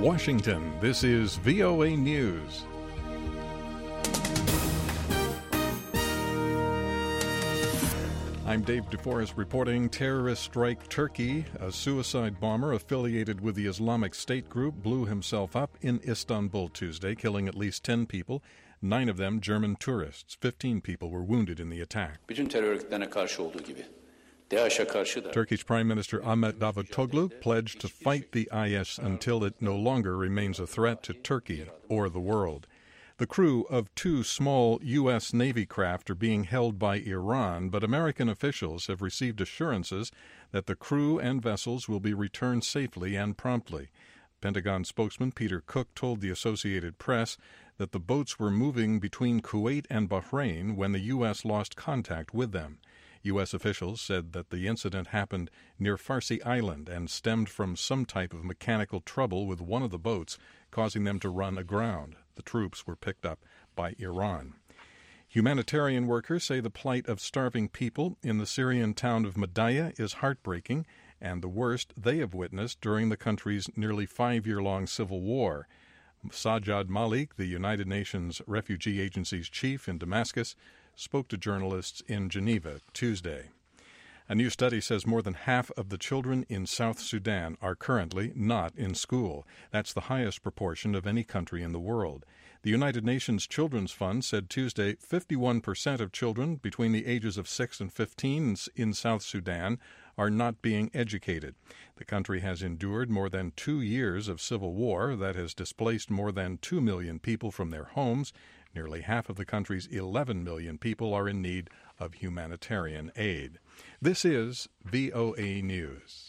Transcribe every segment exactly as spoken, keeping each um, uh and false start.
Washington, this is V O A News. I'm Dave DeForest reporting terrorist strike Turkey. A suicide bomber affiliated with the Islamic State group blew himself up in Istanbul Tuesday, killing at least ten people, nine of them German tourists. Fifteen people were wounded in the attack. Turkish Prime Minister Ahmet Davutoglu pledged to fight the I S until it no longer remains a threat to Turkey or the world. The crew of two small U S Navy craft are being held by Iran, but American officials have received assurances that the crew and vessels will be returned safely and promptly. Pentagon spokesman Peter Cook told the Associated Press that the boats were moving between Kuwait and Bahrain when the U S lost contact with them. U S officials said that the incident happened near Farsi Island and stemmed from some type of mechanical trouble with one of the boats, causing them to run aground. The troops were picked up by Iran. Humanitarian workers say the plight of starving people in the Syrian town of Madaya is heartbreaking and the worst they have witnessed during the country's nearly five-year-long civil war. Sajjad Malik, the United Nations Refugee Agency's chief in Damascus, spoke to journalists in Geneva Tuesday. A new study says more than half of the children in South Sudan are currently not in school. That's the highest proportion of any country in the world. The United Nations Children's Fund said Tuesday fifty-one percent of children between the ages of six and fifteen in South Sudan are not being educated. The country has endured more than two years of civil war that has displaced more than two million people from their homes. Nearly half of the country's eleven million people are in need of humanitarian aid. This is V O A News.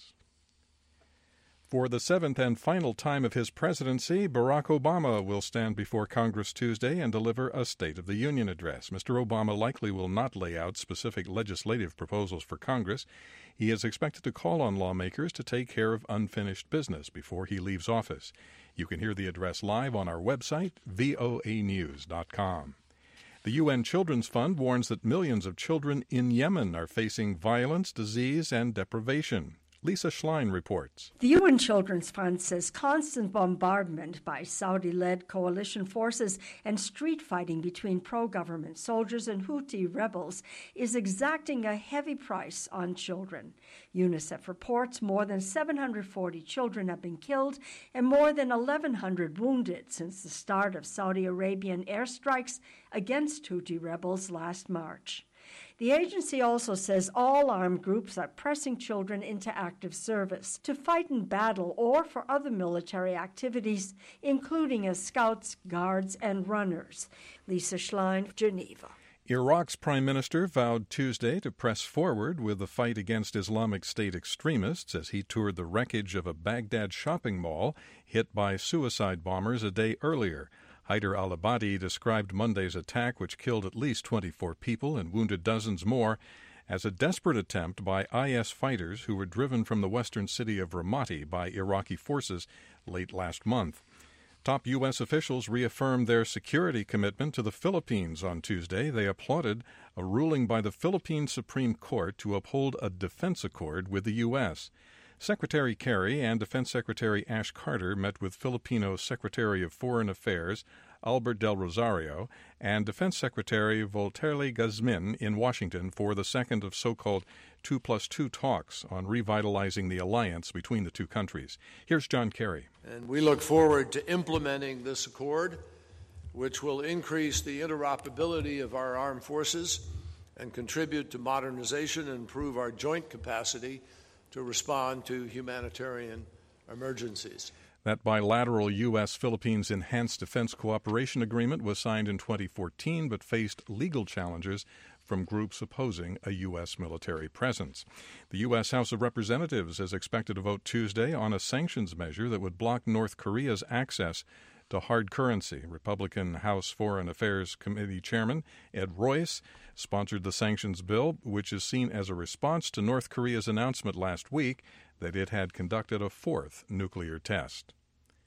For the seventh and final time of his presidency, Barack Obama will stand before Congress Tuesday and deliver a State of the Union address. Mister Obama likely will not lay out specific legislative proposals for Congress. He is expected to call on lawmakers to take care of unfinished business before he leaves office. You can hear the address live on our website, V O A news dot com. The U N Children's Fund warns that millions of children in Yemen are facing violence, disease, and deprivation. Lisa Schlein reports. The U N Children's Fund says constant bombardment by Saudi-led coalition forces and street fighting between pro-government soldiers and Houthi rebels is exacting a heavy price on children. UNICEF reports more than seven hundred forty children have been killed and more than eleven hundred wounded since the start of Saudi Arabian airstrikes against Houthi rebels last March. The agency also says all armed groups are pressing children into active service to fight in battle or for other military activities, including as scouts, guards, and runners. Lisa Schlein, Geneva. Iraq's prime minister vowed Tuesday to press forward with the fight against Islamic State extremists as he toured the wreckage of a Baghdad shopping mall hit by suicide bombers a day earlier. Haider al-Abadi described Monday's attack, which killed at least twenty-four people and wounded dozens more, as a desperate attempt by I S fighters who were driven from the western city of Ramadi by Iraqi forces late last month. Top U S officials reaffirmed their security commitment to the Philippines on Tuesday. They applauded a ruling by the Philippine Supreme Court to uphold a defense accord with the U S Secretary Kerry and Defense Secretary Ash Carter met with Filipino Secretary of Foreign Affairs Albert Del Rosario and Defense Secretary Volterli Guzmin in Washington for the second of so-called two plus two talks on revitalizing the alliance between the two countries. Here's John Kerry. And we look forward to implementing this accord, which will increase the interoperability of our armed forces and contribute to modernization and improve our joint capacity to respond to humanitarian emergencies. That bilateral U S Philippines Enhanced Defense Cooperation Agreement was signed in twenty fourteen but faced legal challenges from groups opposing a U S military presence. The U S House of Representatives is expected to vote Tuesday on a sanctions measure that would block North Korea's access to hard currency. Republican House Foreign Affairs Committee Chairman Ed Royce sponsored the sanctions bill, which is seen as a response to North Korea's announcement last week that it had conducted a fourth nuclear test.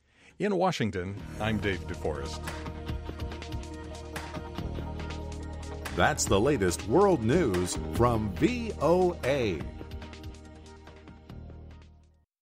In Washington, I'm Dave DeForest. That's the latest world news from V O A.